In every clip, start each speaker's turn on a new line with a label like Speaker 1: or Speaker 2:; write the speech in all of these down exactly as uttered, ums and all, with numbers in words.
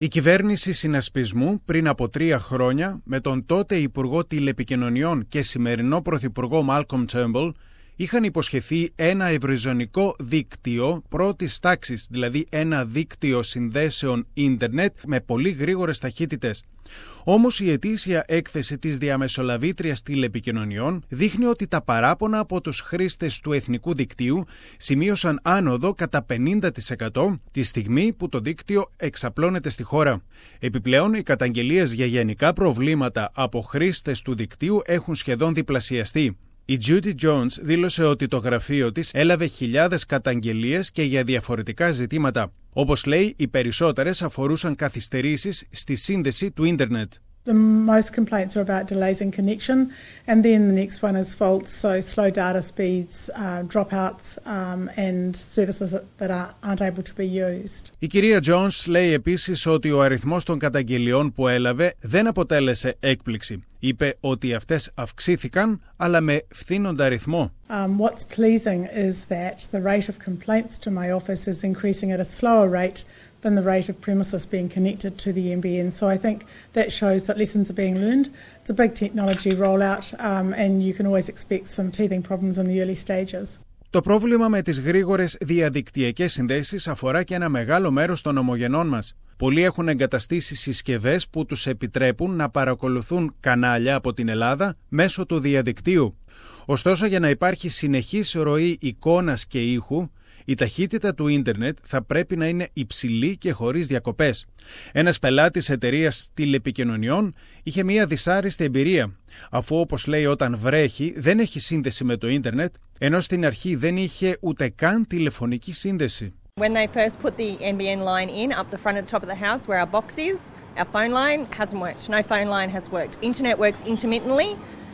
Speaker 1: Η κυβέρνηση συνασπισμού πριν από τρία χρόνια με τον τότε Υπουργό Τηλεπικοινωνιών και σημερινό Πρωθυπουργό Μάλκομ Τέρνμπουλ είχαν υποσχεθεί ένα ευρυζωνικό δίκτυο πρώτης τάξης, δηλαδή ένα δίκτυο συνδέσεων ίντερνετ με πολύ γρήγορες ταχύτητες. Όμως η ετήσια έκθεση της διαμεσολαβήτριας τηλεπικοινωνιών δείχνει ότι τα παράπονα από τους χρήστες του εθνικού δικτύου σημείωσαν άνοδο κατά πενήντα τοις εκατό τη στιγμή που το δίκτυο εξαπλώνεται στη χώρα. Επιπλέον, οι καταγγελίες για γενικά προβλήματα από χρήστες του δικτύου έχουν σχεδόν διπλασιαστεί. Η Judy Jones δήλωσε ότι το γραφείο της έλαβε χιλιάδες καταγγελίες και για διαφορετικά ζητήματα. Όπως λέει, οι περισσότερες αφορούσαν καθυστερήσεις στη σύνδεση του ίντερνετ.
Speaker 2: The most complaints are about delays in connection, and then the next one is faults, so slow data speeds, uh, dropouts, um, and services that aren't able to be used.
Speaker 1: Η κυρία Jones λέει επίσης ότι ο αριθμός των καταγγελιών που έλαβε δεν αποτέλεσε έκπληξη. Είπε ότι αυτές αυξήθηκαν, αλλά με φθήνοντα ρυθμό.
Speaker 2: Um, what's pleasing is that the rate of complaints to my office is increasing at a slower rate than the rate of premises being connected to the N B N. So I think that shows that lessons are being learned. It's a big technology rollout, um, and you can always expect some teething problems in the early stages.
Speaker 1: Το πρόβλημα με τις γρήγορες διαδικτυακές συνδέσεις αφορά και ένα μεγάλο μέρος των ομογενών μας. Πολλοί έχουν εγκαταστήσει συσκευές που τους επιτρέπουν να παρακολουθούν κανάλια από την Ελλάδα μέσω του διαδικτύου. Ωστόσο, για να υπάρχει συνεχής ροή εικόνας και ήχου, η ταχύτητα του ίντερνετ θα πρέπει να είναι υψηλή και χωρίς διακοπές. Ένας πελάτης εταιρείας τηλεπικοινωνιών είχε μία δυσάρεστη εμπειρία, αφού όπως λέει όταν βρέχει δεν έχει σύνδεση με το ίντερνετ, ενώ στην αρχή δεν είχε ούτε καν τηλεφωνική σύνδεση.
Speaker 3: When they first put the N B N line in up the front at the top of the house where our box is, our phone line hasn't worked. No phone line has worked. Internet works intermittently,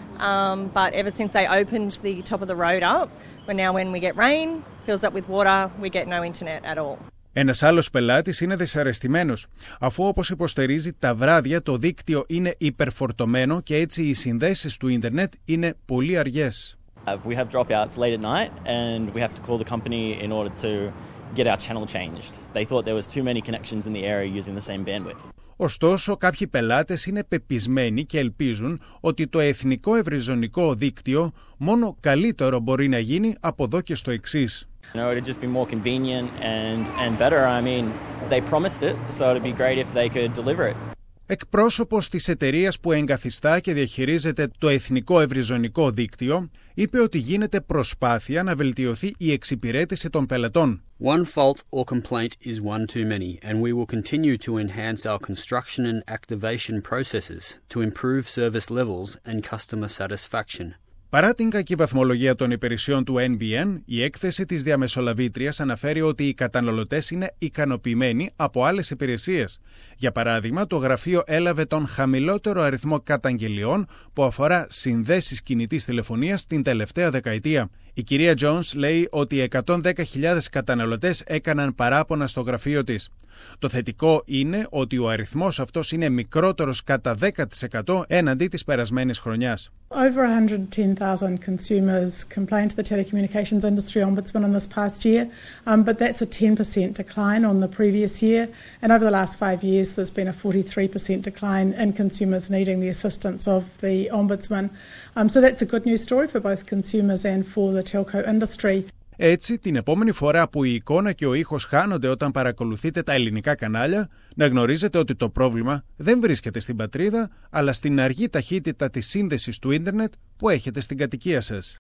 Speaker 3: um, but ever since they opened the top of the road up, but now when we get rain, fills up with water, we get no internet at all.
Speaker 1: Ένας άλλος πελάτης είναι δυσαρεστημένος, αφού όπως υποστηρίζει τα βράδια το δίκτυο είναι υπερφορτωμένο και έτσι οι συνδέσεις του ίντερνετ είναι πολύ αργές.
Speaker 4: Uh, we have dropouts late at night and we have to call the company in order to get our channel changed. They thought there was too many connections in the area using the same bandwidth.
Speaker 1: Ωστόσο, κάποιοι πελάτες είναι πεπισμένοι και ελπίζουν ότι το εθνικό ευρυζωνικό δίκτυο μόνο καλύτερο μπορεί να γίνει από εδώ και στο εξής.
Speaker 4: You know, it'd just be more convenient and and better. I mean, they promised it, so it'd be great if they could deliver it.
Speaker 1: Εκπρόσωπος της εταιρείας που εγκαθιστά και διαχειρίζεται το εθνικό ευρυζωνικό δίκτυο είπε ότι γίνεται προσπάθεια να βελτιωθεί η εξυπηρέτηση των πελατών.
Speaker 5: One fault or complaint is one too many, and we will continue to enhance our construction and activation processes to improve service levels and customer satisfaction.
Speaker 1: Παρά την κακή βαθμολογία των υπηρεσιών του N B N, η έκθεση της διαμεσολαβήτριας αναφέρει ότι οι καταναλωτές είναι ικανοποιημένοι από άλλες υπηρεσίες. Για παράδειγμα, το γραφείο έλαβε τον χαμηλότερο αριθμό καταγγελιών που αφορά συνδέσεις κινητής τηλεφωνίας την τελευταία δεκαετία. Η κυρία Jones λέει ότι εκατόν δέκα χιλιάδες καταναλωτές έκαναν παράπονα στο γραφείο της. Το θετικό είναι ότι ο αριθμός αυτός είναι μικρότερος κατά δέκα τοις εκατό έναντι της περασμένης χρονιάς.
Speaker 2: Over one hundred ten thousand consumers complained to the telecommunications industry ombudsman in this past year, um, but that's a ten percent decline on the previous year. And over the last five years, there's been a forty-three percent decline in consumers needing the assistance of the ombudsman. Um, so that's a good news story for both consumers and for the telco industry.
Speaker 1: Έτσι, την επόμενη φορά που η εικόνα και ο ήχος χάνονται όταν παρακολουθείτε τα ελληνικά κανάλια, να γνωρίζετε ότι το πρόβλημα δεν βρίσκεται στην πατρίδα, αλλά στην αργή ταχύτητα της σύνδεσης του ίντερνετ που έχετε στην κατοικία σας.